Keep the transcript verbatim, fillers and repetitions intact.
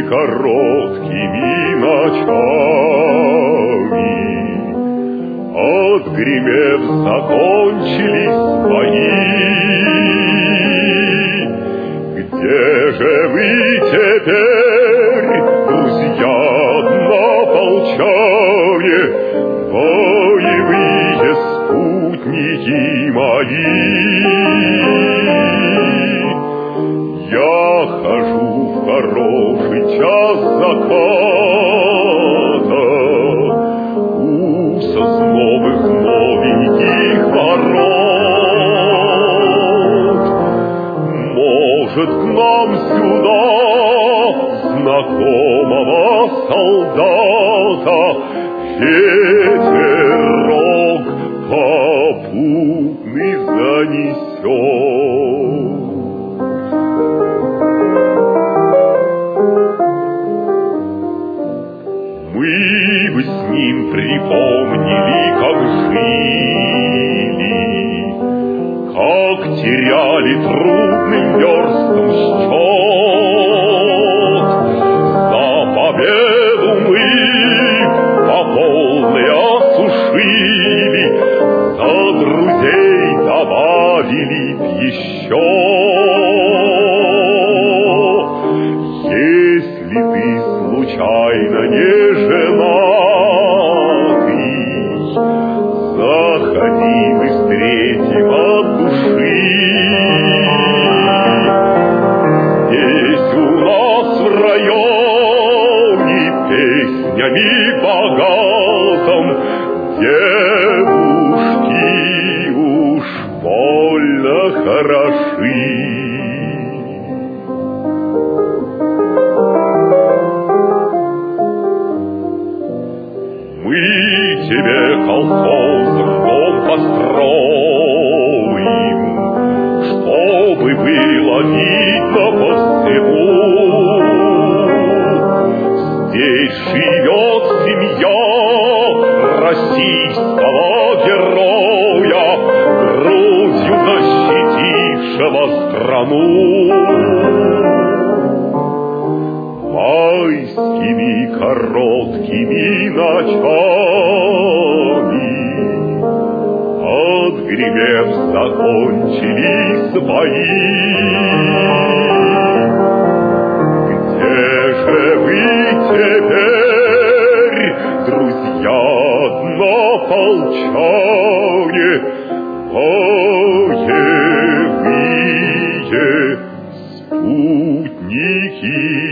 короткими ночами, отгремев, закончились бои. Где же вы теперь, друзья однополчане, боевые спутники мои? Я хожу в хороший час заката у сосновых новеньких ворот. Может, к нам сюда знакомого солдата ветерок попутный занесет. Мы бы с ним припомнили, как жили, как теряли трудным верстом счет. За победу мы по полной осушили, за друзей добавили еще. Если ты случайно не женатый, заходи, мы встретим от души. Здесь у нас в районе песнями богатым девушки уж больно хороши. Мы тебе колхозом дом построим, чтобы было видно по всему. Здесь живет семья российского героя, грудью защитившего страну. Майскими короткими ночами, отгремев, закончились бои. Где же вы теперь, друзья однополчане, боевые спутники